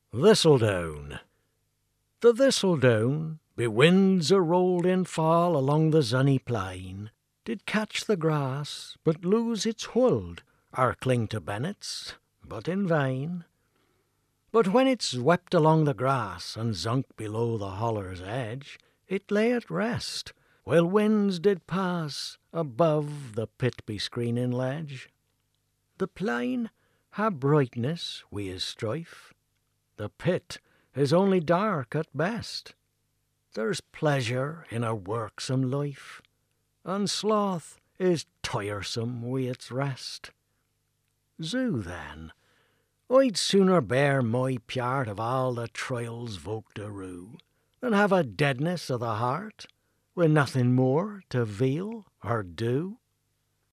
Thistledown. The thistledown, be winds a rolled in fall along the sunny plain, did catch the grass, but lose its hold, or cling to bennets, but in vain. But when it swept along the grass and sunk below the holler's edge, it lay at rest, while winds did pass above the pit bescreening ledge. The plain ha' brightness wi' his strife, the pit is only dark at best. There's pleasure in a worksome life, and sloth is tiresome wi' its rest. Zoo, then, I'd sooner bear my part of all the trials folk to rue, than have a deadness o' the heart, wi' nothing more to feel or do.